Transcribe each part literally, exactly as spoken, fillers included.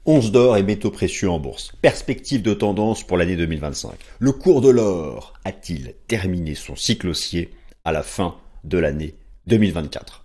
Once d'or et métaux précieux en bourse. Perspective de tendance pour l'année deux mille vingt-cinq. Le cours de l'or a-t-il terminé son cycle haussier à la fin de l'année deux mille vingt-quatre?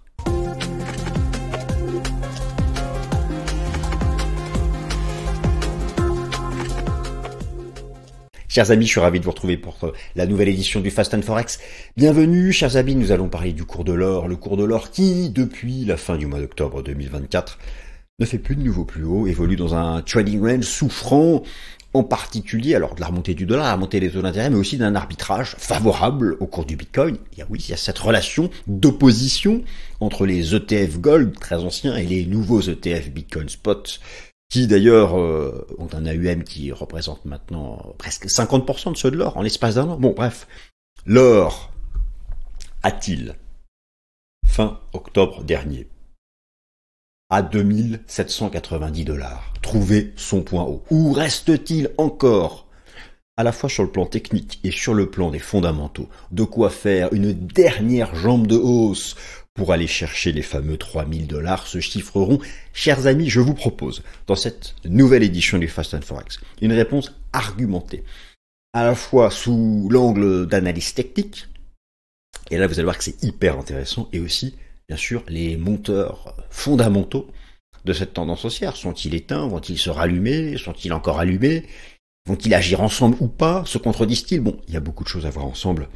Chers amis, je suis ravi de vous retrouver pour la nouvelle édition du Fast and Forex. Bienvenue, chers amis, nous allons parler du cours de l'or. Le cours de l'or qui, depuis la fin du mois d'octobre deux mille vingt-quatre, ne fait plus de nouveau plus haut, évolue dans un trading range souffrant en particulier, alors de la remontée du dollar, la remontée des taux d'intérêt, mais aussi d'un arbitrage favorable au cours du Bitcoin. Il y a, oui, il y a cette relation d'opposition entre les E T F Gold très anciens et les nouveaux E T F Bitcoin Spot, qui d'ailleurs euh, ont un A U M qui représente maintenant presque cinquante pour cent de ceux de l'or en l'espace d'un an. Bon, bref, l'or a-t-il, fin octobre dernier, à deux mille sept cent quatre-vingt-dix dollars, trouvé son point haut? Où reste-t-il encore, à la fois sur le plan technique et sur le plan des fondamentaux, de quoi faire une dernière jambe de hausse pour aller chercher les fameux trois mille dollars, ce chiffre rond? Chers amis, je vous propose, dans cette nouvelle édition du Fast and Forex, une réponse argumentée, à la fois sous l'angle d'analyse technique, et là vous allez voir que c'est hyper intéressant, et aussi, bien sûr, les monteurs fondamentaux de cette tendance haussière. Sont-ils éteints? Vont-ils se rallumer? Sont-ils encore allumés? Vont-ils agir ensemble ou pas? Se contredisent-ils? Bon, il y a beaucoup de choses à voir ensemble.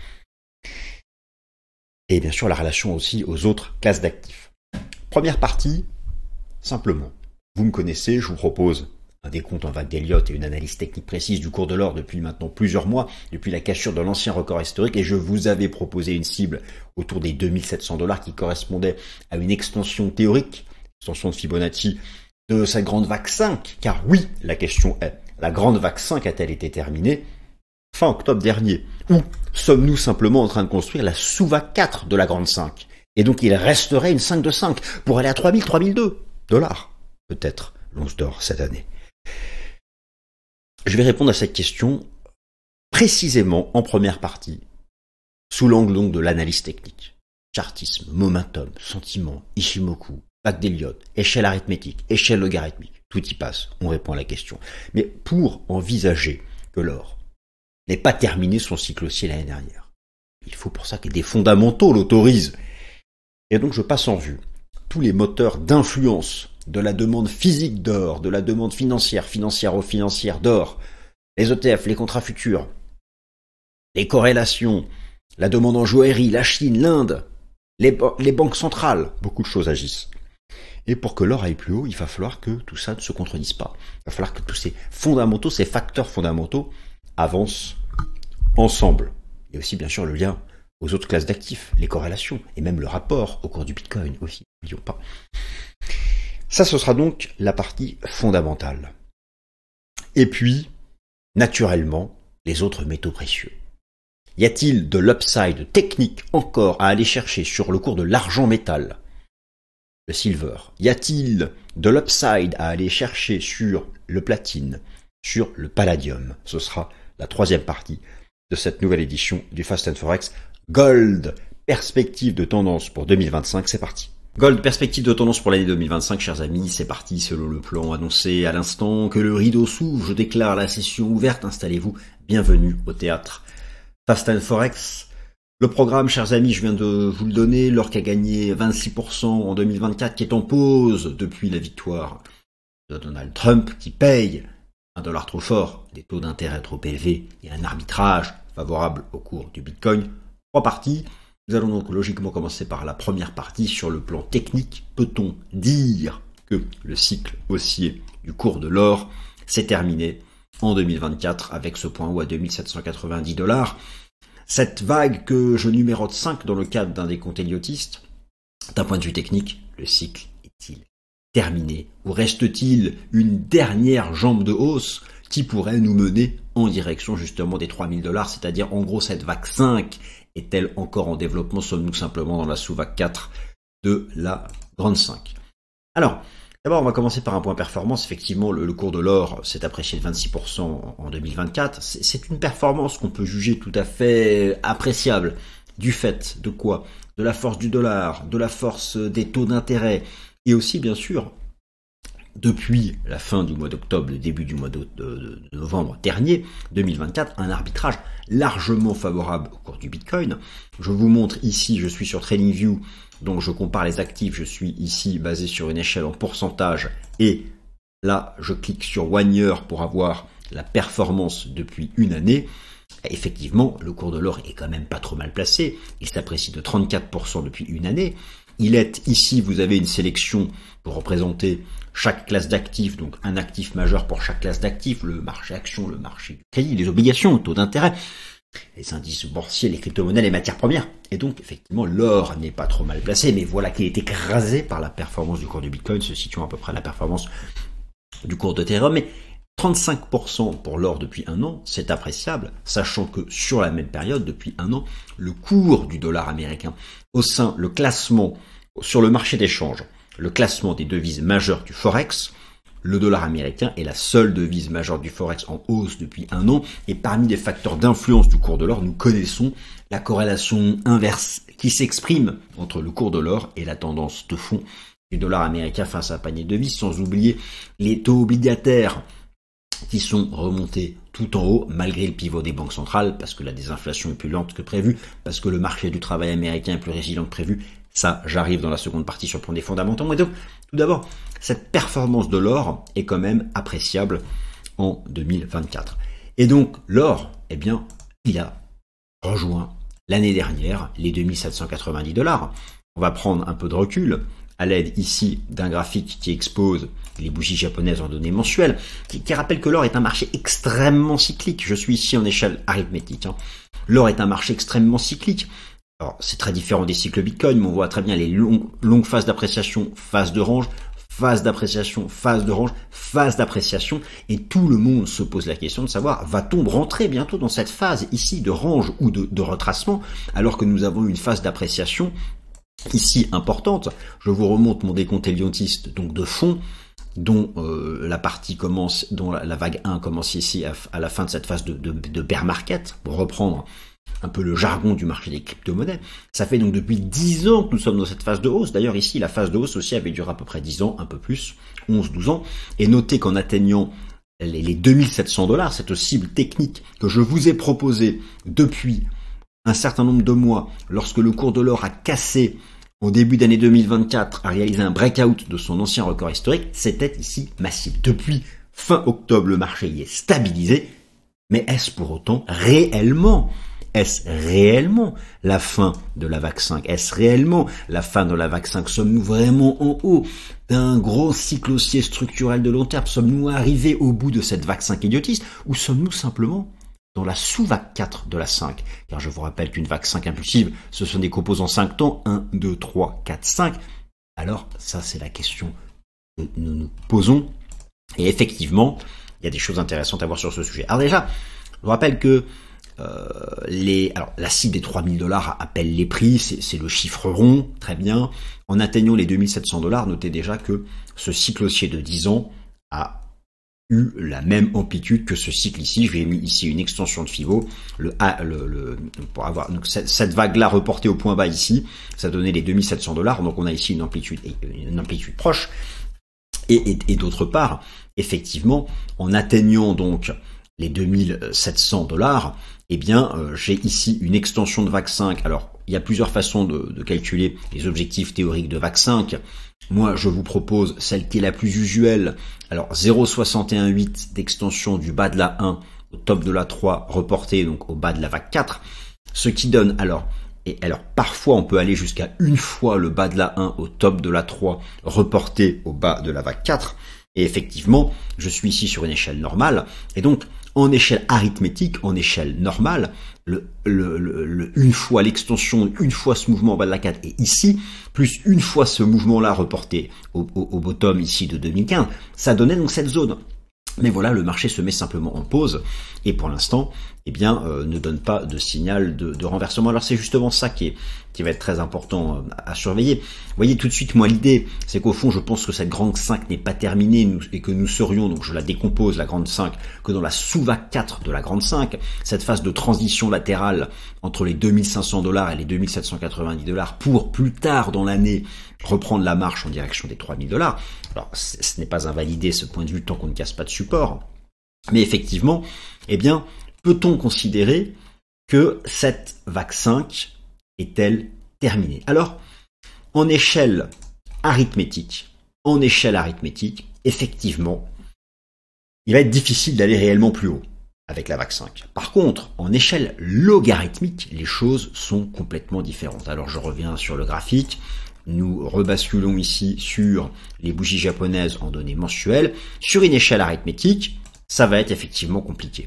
Et bien sûr, la relation aussi aux autres classes d'actifs. Première partie, simplement. Vous me connaissez, je vous propose un décompte en vague d'Elliott et une analyse technique précise du cours de l'or depuis maintenant plusieurs mois, depuis la cassure de l'ancien record historique, et je vous avais proposé une cible autour des deux mille sept cents dollars qui correspondait à une extension théorique, extension de Fibonacci de cette grande vague cinq, car oui, la question est, la grande vague cinq a-t-elle été terminée fin octobre dernier, ou sommes-nous simplement en train de construire la sous-vague quatre de la grande cinq, et donc il resterait une cinq de cinq pour aller à trois mille, trois mille deux dollars, peut-être l'once d'or cette année. Je vais répondre à cette question précisément en première partie, sous l'angle donc de l'analyse technique. Chartisme, momentum, sentiment, Ishimoku, vague d'Elliott, échelle arithmétique, échelle logarithmique, tout y passe, on répond à la question. Mais pour envisager que l'or n'ait pas terminé son cycle haussier l'année dernière, il faut pour ça que des fondamentaux l'autorisent. Et donc je passe en vue tous les moteurs d'influence de la demande physique d'or, de la demande financière, financière-financière d'or, les E T F, les contrats futurs, les corrélations, la demande en joaillerie, la Chine, l'Inde, les, les banques centrales, beaucoup de choses agissent. Et pour que l'or aille plus haut, il va falloir que tout ça ne se contredise pas. Il va falloir que tous ces fondamentaux, ces facteurs fondamentaux avancent ensemble. Il y a aussi bien sûr le lien aux autres classes d'actifs, les corrélations, et même le rapport au cours du Bitcoin aussi, n'oublions pas. Ça, ce sera donc la partie fondamentale. Et puis, naturellement, les autres métaux précieux. Y a-t-il de l'upside technique encore à aller chercher sur le cours de l'argent métal, le silver? Y a-t-il de l'upside à aller chercher sur le platine, sur le palladium? Ce sera la troisième partie de cette nouvelle édition du Fast and Forex. Gold, perspective de tendance pour deux mille vingt-cinq, c'est parti. Gold, perspective de tendance pour l'année deux mille vingt-cinq, chers amis, c'est parti selon le plan annoncé à l'instant. Que le rideau s'ouvre, je déclare la session ouverte, installez-vous, bienvenue au théâtre. Fast and Forex, le programme, chers amis, je viens de vous le donner, l'or qui a gagné vingt-six pour cent en deux mille vingt-quatre, qui est en pause depuis la victoire de Donald Trump, qui paye un dollar trop fort, des taux d'intérêt trop élevés et un arbitrage favorable au cours du Bitcoin. Trois parties. Nous allons donc logiquement commencer par la première partie sur le plan technique. Peut-on dire que le cycle haussier du cours de l'or s'est terminé en deux mille vingt-quatre avec ce point haut à deux mille sept cent quatre-vingt-dix dollars? Cette vague que je numérote cinq dans le cadre d'un décompte elliottiste, d'un point de vue technique, le cycle est-il terminé? Ou reste-t-il une dernière jambe de hausse qui pourrait nous mener en direction justement des trois mille dollars, c'est-à-dire en gros cette vague cinq est-elle encore en développement? Sommes-nous simplement dans la sous-vague quatre de la grande cinq? Alors, d'abord, on va commencer par un point performance. Effectivement, le, le cours de l'or s'est apprécié de vingt-six pour cent en deux mille vingt-quatre. C'est, c'est une performance qu'on peut juger tout à fait appréciable. Du fait de quoi? De la force du dollar, de la force des taux d'intérêt, et aussi, bien sûr, depuis la fin du mois d'octobre, le début du mois de, de, de novembre dernier, deux mille vingt-quatre, un arbitrage largement favorable au cours du Bitcoin. Je vous montre ici, je suis sur TradingView, donc je compare les actifs, je suis ici basé sur une échelle en pourcentage, et là je clique sur One Year pour avoir la performance depuis une année. Effectivement, le cours de l'or est quand même pas trop mal placé, il s'apprécie de trente-quatre pour cent depuis une année. Il est ici, vous avez une sélection pour représenter chaque classe d'actifs, donc un actif majeur pour chaque classe d'actifs, le marché action, le marché du crédit, les obligations, le taux d'intérêt, les indices boursiers, les crypto-monnaies, les matières premières. Et donc, effectivement, l'or n'est pas trop mal placé, mais voilà qu'il est écrasé par la performance du cours du Bitcoin, se situant à peu près à la performance du cours de Ethereum. Mais trente-cinq pour cent pour l'or depuis un an, c'est appréciable, sachant que sur la même période, depuis un an, le cours du dollar américain au sein, le classement sur le marché d'échange, le classement des devises majeures du Forex, le dollar américain est la seule devise majeure du Forex en hausse depuis un an, et parmi les facteurs d'influence du cours de l'or, nous connaissons la corrélation inverse qui s'exprime entre le cours de l'or et la tendance de fond du dollar américain face à un panier de devises, sans oublier les taux obligataires qui sont remontés tout en haut malgré le pivot des banques centrales, parce que la désinflation est plus lente que prévu, parce que le marché du travail américain est plus résilient que prévu. Ça, j'arrive dans la seconde partie sur le plan des fondamentaux. Et donc, tout d'abord, cette performance de l'or est quand même appréciable en deux mille vingt-quatre. Et donc, l'or, eh bien, il a rejoint l'année dernière les deux mille sept cent quatre-vingt-dix dollars. On va prendre un peu de recul à l'aide ici d'un graphique qui expose les bougies japonaises en données mensuelles, qui, qui rappelle que l'or est un marché extrêmement cyclique. Je suis ici en échelle arithmétique. Hein. L'or est un marché extrêmement cyclique. Alors, c'est très différent des cycles Bitcoin, mais on voit très bien les longues, longues phases d'appréciation, phase de range, phase d'appréciation, phase de range, phase d'appréciation, et tout le monde se pose la question de savoir, va-t-on rentrer bientôt dans cette phase ici de range ou de, de retracement, alors que nous avons une phase d'appréciation ici importante. Je vous remonte mon décompte Heliantiste, donc de fond, dont euh, la partie commence, dont la, la vague un commence ici à, à la fin de cette phase de, de, de bear market, pour reprendre un peu le jargon du marché des crypto-monnaies. Ça fait donc depuis dix ans que nous sommes dans cette phase de hausse. D'ailleurs ici, la phase de hausse aussi avait duré à peu près dix ans, un peu plus, onze douze ans. Et notez qu'en atteignant les, les deux mille sept cents dollars, cette cible technique que je vous ai proposée depuis un certain nombre de mois, lorsque le cours de l'or a cassé au début d'année deux mille vingt-quatre, a réalisé un breakout de son ancien record historique, c'était ici massif. Depuis fin octobre, le marché y est stabilisé. Mais est-ce pour autant réellement Est-ce réellement la fin de la vague cinq? Est-ce réellement la fin de la vague cinq? Sommes-nous vraiment en haut d'un gros cycle haussier structurel de long terme? Sommes-nous arrivés au bout de cette vague cinq idiotiste? Ou sommes-nous simplement dans la sous-vague quatre de la cinq? Car je vous rappelle qu'une vague cinq impulsive, ce sont des composants cinq temps, un, deux, trois, quatre, cinq. Alors ça, c'est la question que nous nous posons. Et effectivement, il y a des choses intéressantes à voir sur ce sujet. Alors déjà, je vous rappelle que Euh, les, alors la cible des trois mille dollars appelle les prix, c'est le chiffre rond, très bien. En atteignant les deux mille sept cents dollars, notez déjà que ce cycle haussier de dix ans a eu la même amplitude que ce cycle ici. Je vais mis ici une extension de Fibo, le, le, le pour avoir donc cette, cette vague-là reportée au point bas ici, ça donnait les deux mille sept cents dollars. Donc on a ici une amplitude, une amplitude proche. Et, et, et d'autre part, effectivement, en atteignant donc les deux mille sept cents dollars, eh bien, euh, j'ai ici une extension de vague cinq. Alors, il y a plusieurs façons de, de calculer les objectifs théoriques de vague cinq. Moi, je vous propose celle qui est la plus usuelle. Alors, zéro virgule soixante et un huit d'extension du bas de la un au top de la trois, reporté donc au bas de la vague quatre. Ce qui donne, alors, et alors parfois on peut aller jusqu'à une fois le bas de la un au top de la trois, reporté au bas de la vague quatre. Et effectivement, je suis ici sur une échelle normale. Et donc, en échelle arithmétique, en échelle normale, le, le, le, le, une fois l'extension, une fois ce mouvement en bas de la quatre et ici, plus une fois ce mouvement-là reporté au, au, au bottom ici de deux mille quinze, ça donnait donc cette zone. Mais voilà, le marché se met simplement en pause et pour l'instant, eh bien, euh, ne donne pas de signal de, de renversement. Alors c'est justement ça qui est qui va être très important euh, à, à surveiller. Vous voyez tout de suite, moi l'idée, c'est qu'au fond, je pense que cette grande cinq n'est pas terminée nous, et que nous serions, donc je la décompose la grande cinq, que dans la sous-vague quatre de la grande cinq, cette phase de transition latérale entre les deux mille cinq cents dollars et les deux mille sept cent quatre-vingt-dix dollars pour plus tard dans l'année reprendre la marche en direction des trois mille dollars. Alors, ce n'est pas invalidé ce point de vue tant qu'on ne casse pas de support. Mais effectivement, eh bien, peut-on considérer que cette vague cinq est-elle terminée? Alors, en échelle arithmétique, en échelle arithmétique, effectivement, il va être difficile d'aller réellement plus haut avec la vague cinq. Par contre, en échelle logarithmique, les choses sont complètement différentes. Alors, je reviens sur le graphique. Nous rebasculons ici sur les bougies japonaises en données mensuelles. Sur une échelle arithmétique, ça va être effectivement compliqué.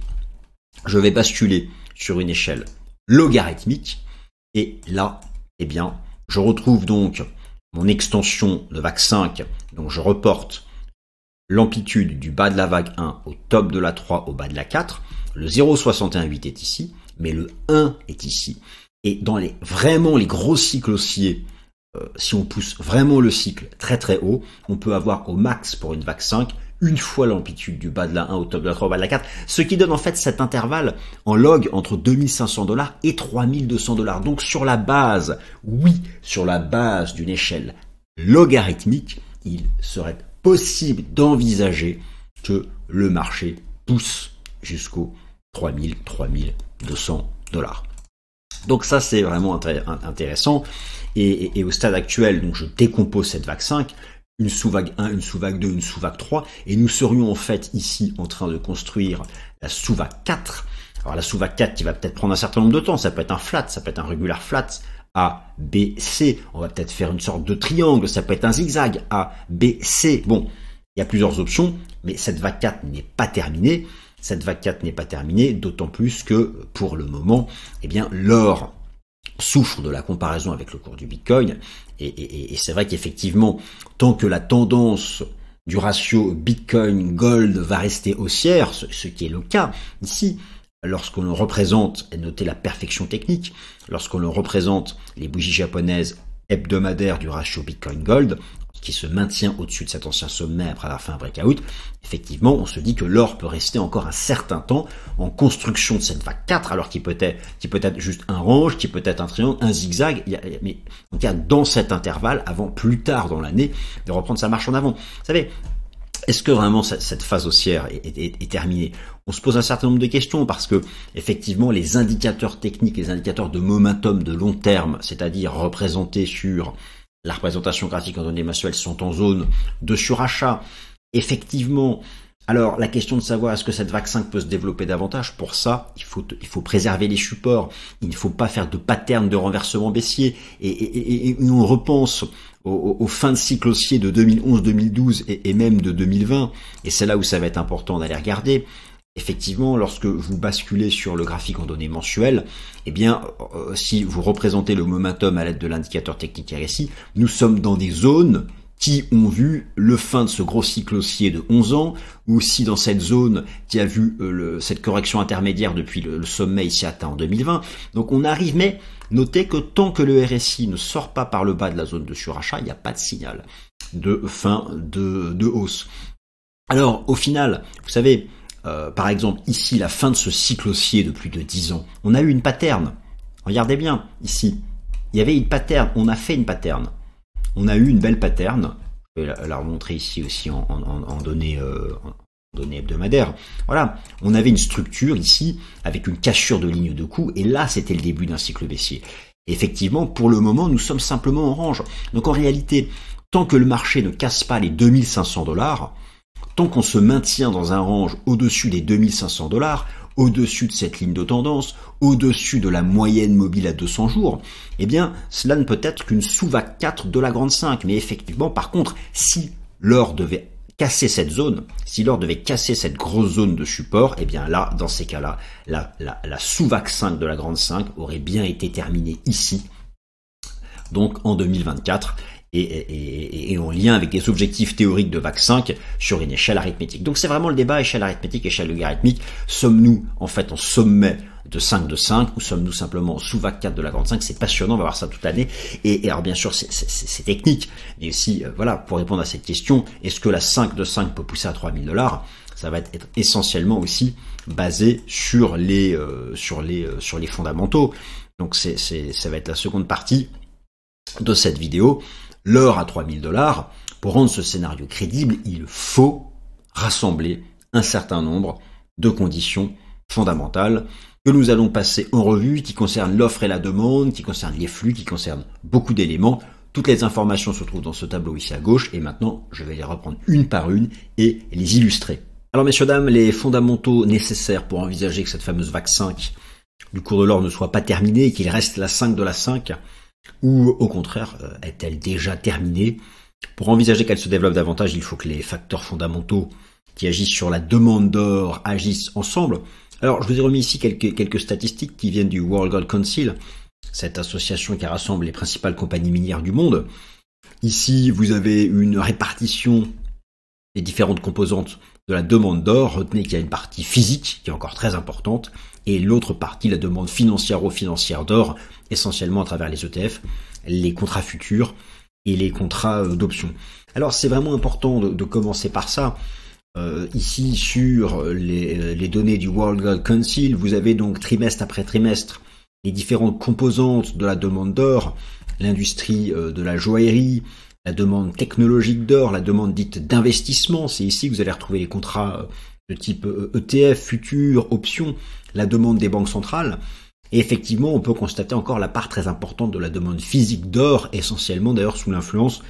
Je vais basculer sur une échelle logarithmique et là, eh bien, je retrouve donc mon extension de vague cinq. Donc je reporte l'amplitude du bas de la vague un au top de la trois au bas de la quatre. Le zéro virgule soixante et un huit est ici, mais le un est ici. Et dans les vraiment les gros cycles haussiers, Euh, si on pousse vraiment le cycle très très haut, on peut avoir au max pour une vague cinq une fois l'amplitude du bas de la un au top de la trois au bas de la quatre, ce qui donne en fait cet intervalle en log entre deux mille cinq cents dollars et trois mille deux cents dollars. Donc sur la base, oui, sur la base d'une échelle logarithmique, il serait possible d'envisager que le marché pousse jusqu'aux trois mille, trois mille deux cents dollars. Donc ça c'est vraiment intéressant et, et, et au stade actuel, donc je décompose cette vague cinq, une sous-vague un, une sous-vague deux, une sous-vague trois et nous serions en fait ici en train de construire la sous-vague quatre. Alors la sous-vague quatre qui va peut-être prendre un certain nombre de temps, ça peut être un flat, ça peut être un regular flat, A, B, C, on va peut-être faire une sorte de triangle, ça peut être un zigzag, A, B, C, bon, il y a plusieurs options, mais cette vague quatre n'est pas terminée. Cette vague quatre n'est pas terminée, d'autant plus que, pour le moment, eh bien, l'or souffre de la comparaison avec le cours du Bitcoin. Et, et, et c'est vrai qu'effectivement, tant que la tendance du ratio Bitcoin-Gold va rester haussière, ce, ce qui est le cas ici, lorsqu'on représente, et notez la perfection technique, lorsqu'on représente les bougies japonaises hebdomadaires du ratio Bitcoin-Gold, qui se maintient au-dessus de cet ancien sommet après avoir fait un breakout, effectivement, on se dit que l'or peut rester encore un certain temps en construction de cette vague quatre, alors qu'il peut être, qui peut être juste un range, qui peut être un triangle, un zigzag, il y a, mais en tout cas dans cet intervalle, avant plus tard dans l'année, de reprendre sa marche en avant. Vous savez, est-ce que vraiment cette phase haussière est, est, est, est terminée? On se pose un certain nombre de questions parce que effectivement les indicateurs techniques, les indicateurs de momentum de long terme, c'est-à-dire représentés sur la représentation graphique en données mensuelles, sont en zone de surachat. Effectivement, alors la question de savoir est-ce que cette vague cinq peut se développer davantage, pour ça, il faut, il faut préserver les supports, il ne faut pas faire de pattern de renversement baissier, et, et, et, et on repense aux, aux fins de cycle haussier de deux mille onze deux mille douze et, et même de deux mille vingt, et c'est là où ça va être important d'aller regarder. Effectivement, lorsque vous basculez sur le graphique en données mensuelles, eh bien, euh, si vous représentez le momentum à l'aide de l'indicateur technique R S I, nous sommes dans des zones qui ont vu le fin de ce gros cycle haussier de onze ans, ou aussi dans cette zone qui a vu euh, le, cette correction intermédiaire depuis le, le sommet ici atteint en deux mille vingt. Donc on arrive, mais notez que tant que le R S I ne sort pas par le bas de la zone de surachat, il n'y a pas de signal de fin de, de hausse. Alors, au final, vous savez, Euh, par exemple, ici, la fin de ce cycle haussier de plus de dix ans, on a eu une pattern. Regardez bien, ici, il y avait une pattern, on a fait une pattern. On a eu une belle pattern. Je vais la, la remontrer ici aussi en, en, en, données, euh, en données hebdomadaires. Voilà, on avait une structure ici avec une cassure de ligne de coup, et là, c'était le début d'un cycle baissier. Et effectivement, pour le moment, nous sommes simplement en range. Donc en réalité, tant que le marché ne casse pas les deux mille cinq cents dollars, tant qu'on se maintient dans un range au-dessus des deux mille cinq cents dollars, au-dessus de cette ligne de tendance, au-dessus de la moyenne mobile à deux cents jours, eh bien, cela ne peut être qu'une sous-vague quatre de la grande cinq. Mais effectivement, par contre, si l'or devait casser cette zone, si l'or devait casser cette grosse zone de support, eh bien là, dans ces cas-là, la, la, la sous-vague cinq de la grande cinq aurait bien été terminée ici, donc en deux mille vingt-quatre. et, et, et en lien avec des objectifs théoriques de vague cinq sur une échelle arithmétique. Donc c'est vraiment le débat échelle arithmétique, échelle logarithmique. Sommes-nous en fait en sommet de cinq de cinq ou sommes-nous simplement sous vague quatre de la grande cinq? C'est passionnant, on va voir ça toute l'année. Et, et alors bien sûr c'est technique, mais aussi euh, voilà, pour répondre à cette question, est-ce que la cinq de cinq peut pousser à trois mille dollars? Ça va être essentiellement aussi basé sur les euh, sur les euh, sur les fondamentaux. Donc c'est c'est ça va être la seconde partie de cette vidéo. L'or à trois mille dollars, pour rendre ce scénario crédible, il faut rassembler un certain nombre de conditions fondamentales que nous allons passer en revue, qui concernent l'offre et la demande, qui concernent les flux, qui concernent beaucoup d'éléments. Toutes les informations se trouvent dans ce tableau ici à gauche, et maintenant je vais les reprendre une par une et les illustrer. Alors messieurs, dames, les fondamentaux nécessaires pour envisager que cette fameuse vague cinq du cours de l'or ne soit pas terminée et qu'il reste la cinq de la cinq, ou au contraire, est-elle déjà terminée? Pour envisager qu'elle se développe davantage, il faut que les facteurs fondamentaux qui agissent sur la demande d'or agissent ensemble. Alors je vous ai remis ici quelques, quelques statistiques qui viennent du World Gold Council, cette association qui rassemble les principales compagnies minières du monde. Ici, vous avez une répartition des différentes composantes de la demande d'or. Retenez qu'il y a une partie physique qui est encore très importante et l'autre partie, la demande financière-financière d'or, essentiellement à travers les E T F, les contrats futurs et les contrats d'options. Alors c'est vraiment important de, de commencer par ça. Euh, ici sur les, les données du World Gold Council, vous avez donc trimestre après trimestre les différentes composantes de la demande d'or, l'industrie de la joaillerie, la demande technologique d'or, la demande dite d'investissement. C'est ici que vous allez retrouver les contrats de type E T F, futurs, options, la demande des banques centrales. Et effectivement, on peut constater encore la part très importante de la demande physique d'or, essentiellement d'ailleurs sous l'influence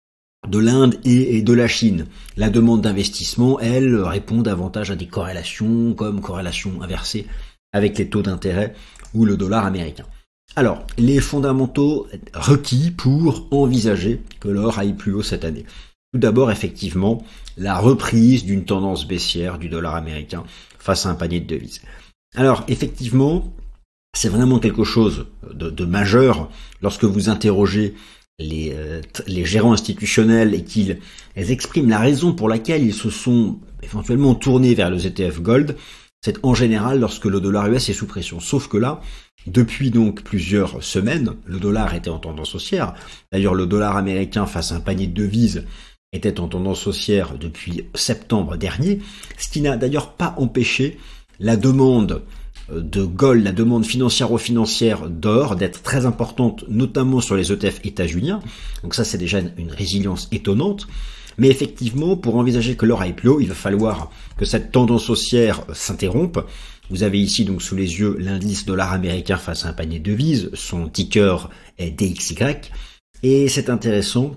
de l'Inde et de la Chine. La demande d'investissement, elle, répond davantage à des corrélations, comme corrélation inversée avec les taux d'intérêt ou le dollar américain. Alors, les fondamentaux requis pour envisager que l'or aille plus haut cette année. Tout d'abord, effectivement, la reprise d'une tendance baissière du dollar américain face à un panier de devises. Alors, effectivement, c'est vraiment quelque chose de, de majeur lorsque vous interrogez les, euh, les gérants institutionnels et qu'ils expriment la raison pour laquelle ils se sont éventuellement tournés vers le E T F Gold. C'est en général lorsque le dollar U S est sous pression. Sauf que là, depuis donc plusieurs semaines, le dollar était en tendance haussière. D'ailleurs, le dollar américain face à un panier de devises était en tendance haussière depuis septembre dernier, ce qui n'a d'ailleurs pas empêché la demande de gold, la demande financière-financière d'or d'être très importante, notamment sur les E T F états-uniens. Donc ça, c'est déjà une résilience étonnante. Mais effectivement, pour envisager que l'or aille plus haut, il va falloir que cette tendance haussière s'interrompe. Vous avez ici donc sous les yeux l'indice dollar américain face à un panier de devises, son ticker est D X Y, et c'est intéressant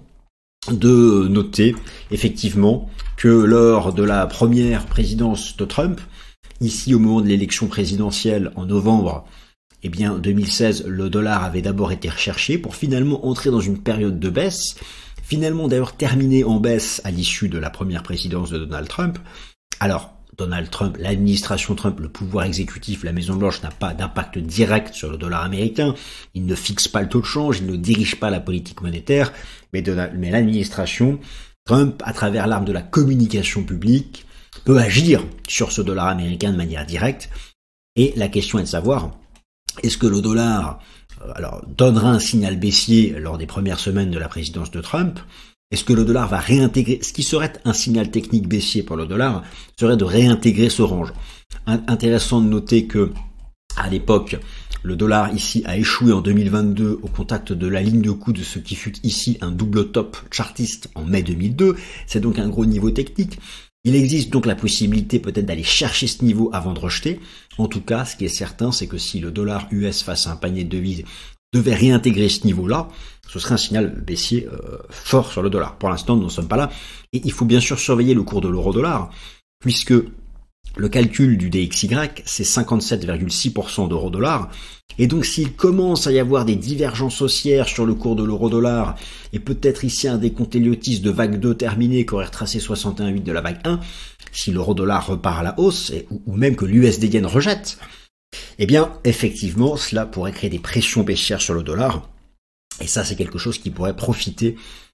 de noter effectivement que lors de la première présidence de Trump, ici au moment de l'élection présidentielle en novembre, eh bien deux mille seize, le dollar avait d'abord été recherché pour finalement entrer dans une période de baisse, finalement d'ailleurs terminé en baisse à l'issue de la première présidence de Donald Trump. Alors, Donald Trump, l'administration Trump, le pouvoir exécutif, la Maison-Blanche n'a pas d'impact direct sur le dollar américain. Il ne fixe pas le taux de change, il ne dirige pas la politique monétaire, mais, mais l'administration Trump, à travers l'arme de la communication publique, peut agir sur ce dollar américain de manière directe. Et la question est de savoir, est-ce que le dollar euh, alors, donnera un signal baissier lors des premières semaines de la présidence de Trump? Est-ce que le dollar va réintégrer, ce qui serait un signal technique baissier pour le dollar, serait de réintégrer ce range. Intéressant de noter que, à l'époque, le dollar ici a échoué en deux mille vingt-deux au contact de la ligne de coup de ce qui fut ici un double top chartiste en mai deux mille deux. C'est donc un gros niveau technique. Il existe donc la possibilité peut-être d'aller chercher ce niveau avant de rejeter. En tout cas, ce qui est certain, c'est que si le dollar U S face à un panier de devises devait réintégrer ce niveau-là, ce serait un signal baissier euh, fort sur le dollar. Pour l'instant, nous n'en sommes pas là. Et il faut bien sûr surveiller le cours de l'euro-dollar, puisque le calcul du D X Y, c'est cinquante-sept virgule six pour cent d'euro-dollar. Et donc, s'il commence à y avoir des divergences haussières sur le cours de l'euro-dollar, et peut-être ici un décompte Elliottis de vague deux terminé qui aurait retracé soixante et un virgule huit de la vague un, si l'euro-dollar repart à la hausse, et, ou, ou même que l'U S D yen rejette, eh bien, effectivement, cela pourrait créer des pressions baissières sur le dollar. Et ça, c'est quelque chose qui pourrait profiter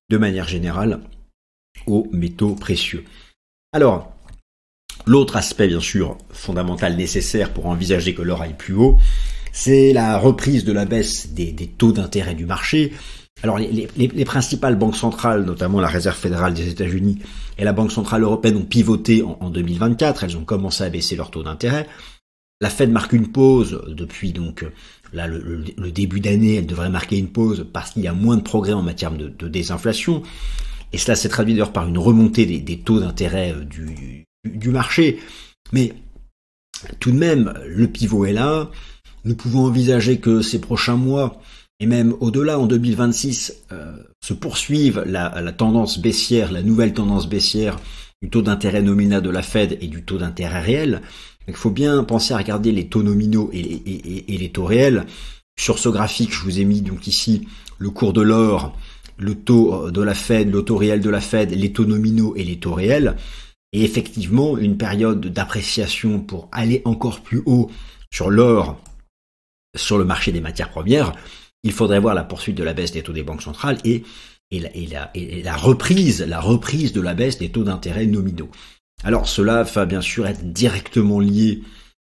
de manière générale aux métaux précieux. Alors, l'autre aspect bien sûr fondamental nécessaire pour envisager que l'or aille plus haut, c'est la reprise de la baisse des, des taux d'intérêt du marché. Alors les, les, les principales banques centrales, notamment la Réserve fédérale des États-Unis et la Banque centrale européenne, ont pivoté en, en deux mille vingt-quatre, elles ont commencé à baisser leurs taux d'intérêt. La Fed marque une pause depuis donc là le, le, le début d'année, elle devrait marquer une pause parce qu'il y a moins de progrès en matière de, de désinflation. Et cela s'est traduit d'ailleurs par une remontée des, des taux d'intérêt du, du, du marché. Mais tout de même, le pivot est là. Nous pouvons envisager que ces prochains mois, et même au-delà, en deux mille vingt-six, euh, se poursuive la, la tendance baissière, la nouvelle tendance baissière du taux d'intérêt nominal de la Fed et du taux d'intérêt réel. Il faut bien penser à regarder les taux nominaux et les, et, et les taux réels. Sur ce graphique, je vous ai mis donc ici le cours de l'or, le taux de la Fed, le taux réel de la Fed, les taux nominaux et les taux réels. Et effectivement, une période d'appréciation pour aller encore plus haut sur l'or, sur le marché des matières premières, il faudrait voir la poursuite de la baisse des taux des banques centrales et, et, la, et, la, et la reprise, la reprise de la baisse des taux d'intérêt nominaux. Alors cela va bien sûr être directement lié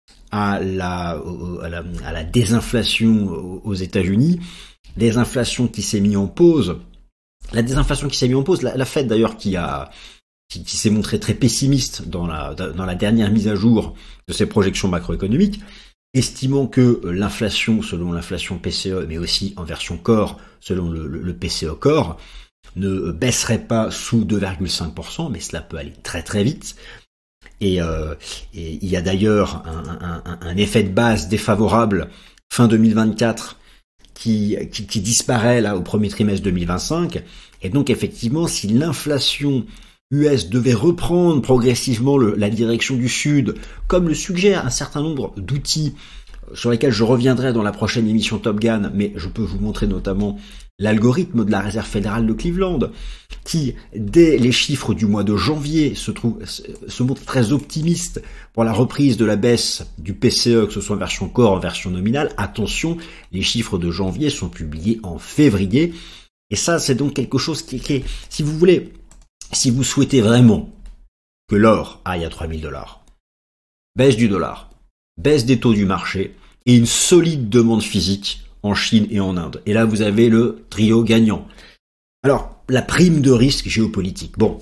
à la, à la, à la désinflation aux États-Unis, désinflation qui s'est mise en pause. La désinflation qui s'est mise en pause, la, la Fed d'ailleurs qui a qui, qui s'est montrée très pessimiste dans la, dans la dernière mise à jour de ses projections macroéconomiques, estimant que l'inflation, selon l'inflation P C E, mais aussi en version core, selon le, le, le P C E core, ne baisserait pas sous deux virgule cinq pour cent, mais cela peut aller très très vite. Et, euh, et il y a d'ailleurs un, un, un effet de base défavorable fin deux mille vingt-quatre qui, qui, qui disparaît là au premier trimestre deux mille vingt-cinq. Et donc effectivement, si l'inflation U S devait reprendre progressivement le, la direction du sud, comme le suggère un certain nombre d'outils sur lesquels je reviendrai dans la prochaine émission Top Gun, mais je peux vous montrer notamment l'algorithme de la Réserve fédérale de Cleveland, qui, dès les chiffres du mois de janvier, se trouve, se montre très optimiste pour la reprise de la baisse du P C E, que ce soit en version core, en version nominale. Attention, les chiffres de janvier sont publiés en février. Et ça, c'est donc quelque chose qui, qui est, si vous voulez, si vous souhaitez vraiment que l'or aille à trois mille dollars, baisse du dollar, baisse des taux du marché et une solide demande physique en Chine et en Inde. Et là, vous avez le trio gagnant. Alors, la prime de risque géopolitique. Bon,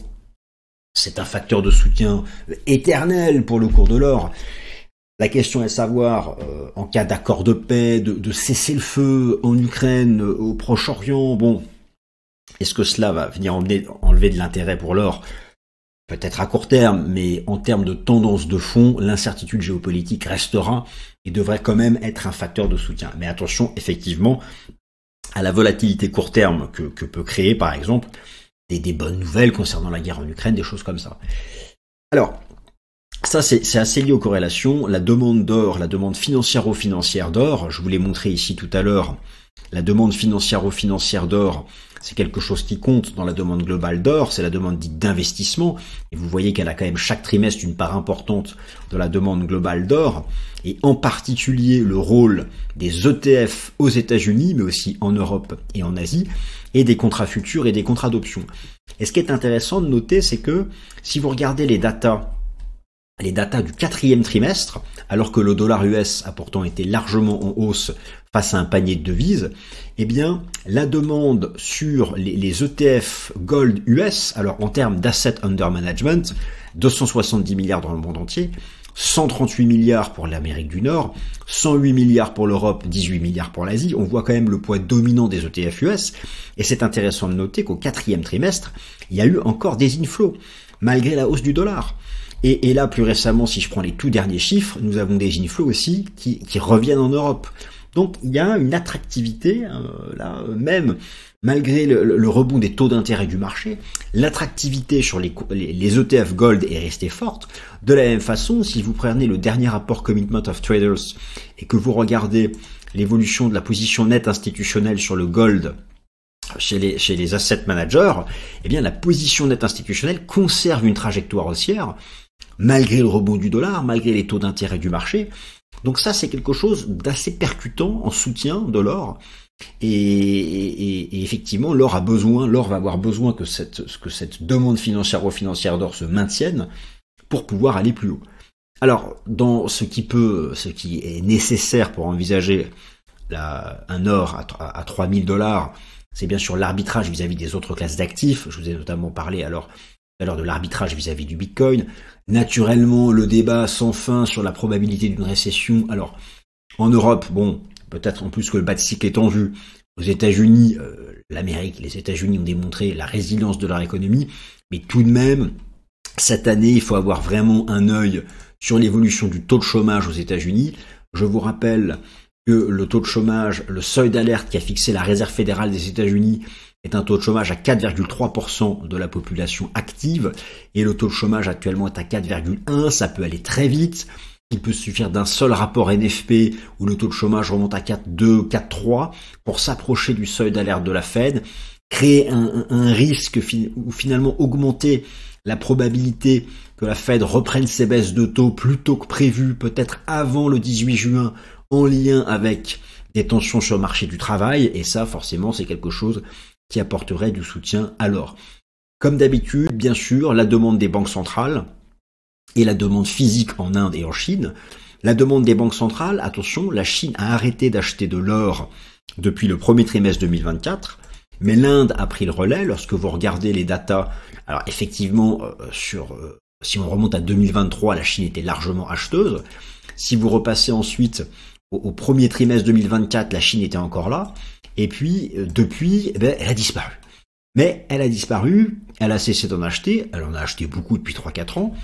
c'est un facteur de soutien éternel pour le cours de l'or. La question est de savoir, euh, en cas d'accord de paix, de, de cesser le feu en Ukraine, euh, au Proche-Orient, bon, est-ce que cela va venir emmener, enlever de l'intérêt pour l'or ? Peut-être à court terme, mais en termes de tendance de fond, l'incertitude géopolitique restera et devrait quand même être un facteur de soutien. Mais attention, effectivement, à la volatilité court terme que, que peut créer, par exemple, des, des bonnes nouvelles concernant la guerre en Ukraine, des choses comme ça. Alors, ça c'est, c'est assez lié aux corrélations. La demande d'or, la demande financière-financière d'or, je vous l'ai montré ici tout à l'heure, la demande financière-financière d'or, c'est quelque chose qui compte dans la demande globale d'or, c'est la demande dite d'investissement, et vous voyez qu'elle a quand même chaque trimestre une part importante de la demande globale d'or, et en particulier le rôle des E T F aux États-Unis, mais aussi en Europe et en Asie, et des contrats futurs et des contrats d'options. Et ce qui est intéressant de noter, c'est que si vous regardez les datas, les datas du quatrième trimestre, alors que le dollar U S a pourtant été largement en hausse face à un panier de devises, eh bien, la demande sur les, les E T F Gold U S, alors en termes d'Asset Under Management, deux cent soixante-dix milliards dans le monde entier, cent trente-huit milliards pour l'Amérique du Nord, cent huit milliards pour l'Europe, dix-huit milliards pour l'Asie. On voit quand même le poids dominant des E T F U S, et c'est intéressant de noter qu'au quatrième trimestre, il y a eu encore des inflows, malgré la hausse du dollar. Et, et là, plus récemment, si je prends les tout derniers chiffres, nous avons des inflows aussi qui, qui reviennent en Europe. Donc, il y a une attractivité, euh, là, même, malgré le, le rebond des taux d'intérêt du marché, l'attractivité sur les, les, les E T F Gold est restée forte. De la même façon, si vous prenez le dernier rapport Commitment of Traders et que vous regardez l'évolution de la position nette institutionnelle sur le Gold chez les, chez les asset managers, eh bien, la position nette institutionnelle conserve une trajectoire haussière, malgré le rebond du dollar, malgré les taux d'intérêt du marché. Donc ça, c'est quelque chose d'assez percutant en soutien de l'or. Et, et, et effectivement, l'or a besoin, l'or va avoir besoin que cette, que cette demande financière-financière d'or se maintienne pour pouvoir aller plus haut. Alors, dans ce qui peut, ce qui est nécessaire pour envisager la, un or à, à trois mille dollars, c'est bien sûr l'arbitrage vis-à-vis des autres classes d'actifs. Je vous ai notamment parlé alors tout à l'heure de l'arbitrage vis-à-vis du Bitcoin. Naturellement, le débat sans fin sur la probabilité d'une récession. Alors, en Europe, bon, peut-être en plus que le bas de cycle est en vue. Aux États-Unis, euh, l'Amérique, les États-Unis ont démontré la résilience de leur économie, mais tout de même, cette année, il faut avoir vraiment un œil sur l'évolution du taux de chômage aux États-Unis. Je vous rappelle que le taux de chômage, le seuil d'alerte qui a fixé la Réserve fédérale des États-Unis est un taux de chômage à quatre virgule trois pour cent de la population active, et le taux de chômage actuellement est à quatre virgule un, ça peut aller très vite. Il peut suffire d'un seul rapport N F P où le taux de chômage remonte à quatre virgule deux, quatre virgule trois pour s'approcher du seuil d'alerte de la Fed, créer un, un, un risque ou finalement augmenter la probabilité que la Fed reprenne ses baisses de taux plus tôt que prévu, peut-être avant le dix-huit juin, en lien avec des tensions sur le marché du travail, et ça forcément c'est quelque chose qui apporterait du soutien à l'or. Comme d'habitude, bien sûr, la demande des banques centrales et la demande physique en Inde et en Chine. La demande des banques centrales, attention, la Chine a arrêté d'acheter de l'or depuis le premier trimestre deux mille vingt-quatre, mais l'Inde a pris le relais. Lorsque vous regardez les datas, alors effectivement, euh, sur, euh, si on remonte à deux mille vingt-trois, la Chine était largement acheteuse. Si vous repassez ensuite au, au premier trimestre deux mille vingt-quatre, la Chine était encore là, et puis euh, depuis, eh ben, elle a disparu. Mais elle a disparu, elle a cessé d'en acheter, elle en a acheté beaucoup depuis trois à quatre ans.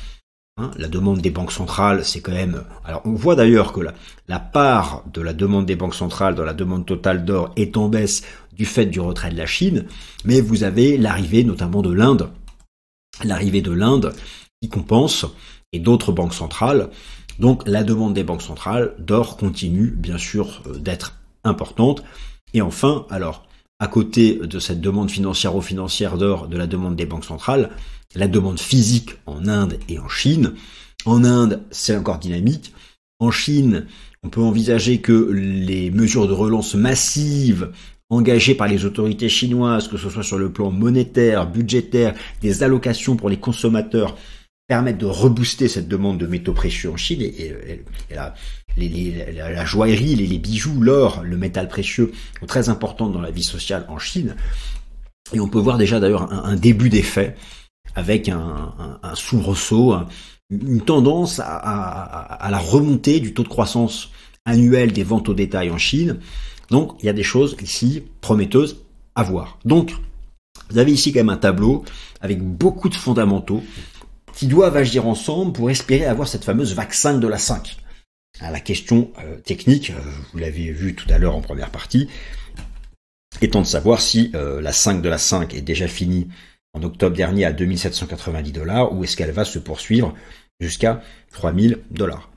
La demande des banques centrales, c'est quand même... Alors, on voit d'ailleurs que la, la part de la demande des banques centrales dans la demande totale d'or est en baisse du fait du retrait de la Chine, mais vous avez l'arrivée notamment de l'Inde, l'arrivée de l'Inde qui compense, et d'autres banques centrales. Donc, la demande des banques centrales d'or continue, bien sûr, d'être importante. Et enfin, alors, à côté de cette demande financière-financière d'or de la demande des banques centrales, la demande physique en Inde et en Chine. En Inde, c'est encore dynamique. En Chine, on peut envisager que les mesures de relance massives engagées par les autorités chinoises, que ce soit sur le plan monétaire, budgétaire, des allocations pour les consommateurs, permettent de rebooster cette demande de métaux précieux en Chine. Et, et, et la, les, les, la joaillerie, les, les bijoux, l'or, le métal précieux sont très importants dans la vie sociale en Chine. Et on peut voir déjà d'ailleurs un, un début d'effet avec un, un, un soubresaut, un, une tendance à, à, à la remontée du taux de croissance annuel des ventes au détail en Chine. Donc, il y a des choses ici prometteuses à voir. Donc, vous avez ici quand même un tableau avec beaucoup de fondamentaux qui doivent agir ensemble pour espérer avoir cette fameuse vague cinq de la cinq. À la question euh, technique, euh, vous l'avez vu tout à l'heure en première partie, étant de savoir si euh, la cinq de la cinq est déjà finie en octobre dernier à deux mille sept cent quatre-vingt-dix dollars, ou est-ce qu'elle va se poursuivre jusqu'à trois mille dollars.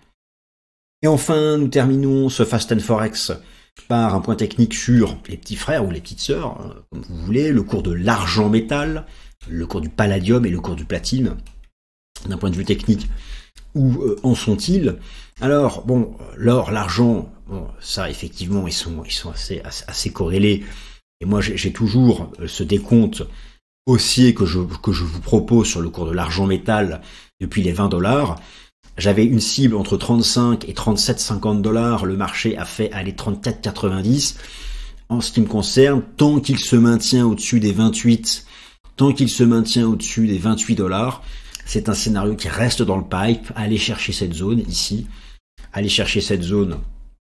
Et enfin, nous terminons ce Fast and Forex par un point technique sur les petits frères ou les petites sœurs, comme vous voulez, le cours de l'argent métal, le cours du palladium et le cours du platine. D'un point de vue technique, où euh, en sont-ils? Alors, bon, l'or, l'argent, bon, ça, effectivement, ils sont, ils sont assez, assez, assez corrélés. Et moi, j'ai, j'ai toujours ce décompte haussier que je, que je vous propose sur le cours de l'argent métal depuis les vingt dollars. J'avais une cible entre trente-cinq et trente-sept virgule cinquante dollars. Le marché a fait aller trente-quatre virgule quatre-vingt-dix. En ce qui me concerne, tant qu'il se maintient au-dessus des vingt-huit, tant qu'il se maintient au-dessus des vingt-huit dollars, c'est un scénario qui reste dans le pipe. Allez chercher cette zone ici. Allez chercher cette zone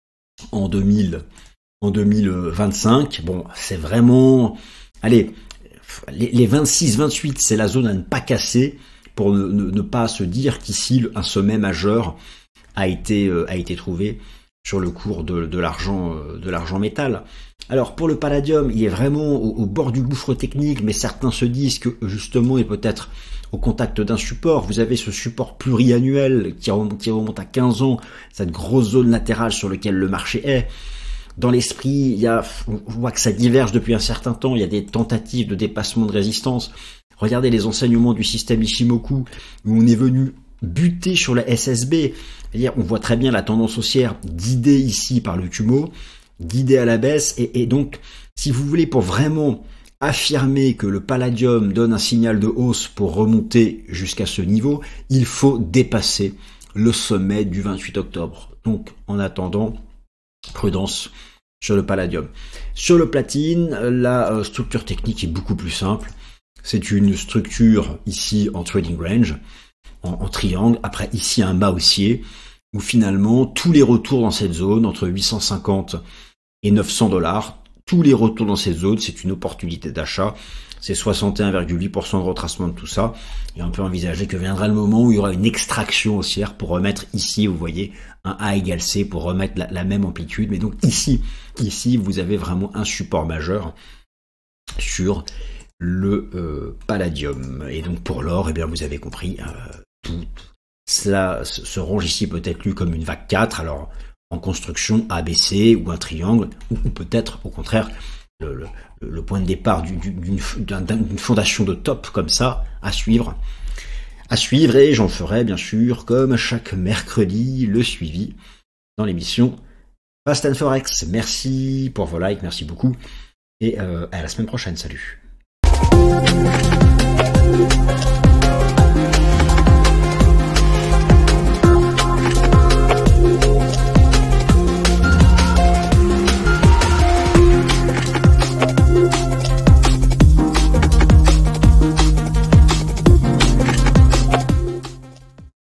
en deux mille, en deux mille vingt-cinq. Bon, c'est vraiment... Allez, les, les vingt-six vingt-huit, c'est la zone à ne pas casser pour ne, ne, ne pas se dire qu'ici, un sommet majeur a été, euh, a été trouvé sur le cours de, de l'argent, euh, de l'argent métal. Alors, pour le palladium, il est vraiment au, au bord du gouffre technique, mais certains se disent que, justement, il peut être au contact d'un support. Vous avez ce support pluriannuel qui remonte, qui remonte à quinze ans, cette grosse zone latérale sur laquelle le marché est. Dans l'esprit, il y a, on voit que ça diverge depuis un certain temps, il y a des tentatives de dépassement de résistance. Regardez les enseignements du système Ichimoku, où on est venu buter sur la S S B. C'est-à-dire, on voit très bien la tendance haussière guidée ici par le Kumo. guidé à la baisse. Et, et donc, si vous voulez, pour vraiment affirmer que le palladium donne un signal de hausse pour remonter jusqu'à ce niveau, il faut dépasser le sommet du vingt-huit octobre. Donc, en attendant, prudence sur le palladium. Sur le platine, la structure technique est beaucoup plus simple. C'est une structure ici en trading range, en, en triangle. Après, ici, un bas haussier, où finalement, tous les retours dans cette zone, entre huit cent cinquante et neuf cents dollars, tous les retours dans cette zone, c'est une opportunité d'achat. C'est soixante et un virgule huit pour cent de retracement de tout ça. Et on peut envisager que viendra le moment où il y aura une extraction haussière pour remettre ici, vous voyez, un A égale C pour remettre la, la même amplitude. Mais donc ici, ici, vous avez vraiment un support majeur sur le euh, palladium. Et donc pour l'or, eh bien vous avez compris, euh, tout cela se range ici peut-être lu comme une vague quatre. Alors en construction A B C ou un triangle, ou, ou peut-être au contraire le, le, le point de départ du, du, d'une, d'une fondation de top comme ça à suivre. À suivre, et j'en ferai bien sûr, comme chaque mercredi, le suivi dans l'émission Fast and Forex. Merci pour vos likes, merci beaucoup, et euh, à la semaine prochaine, salut.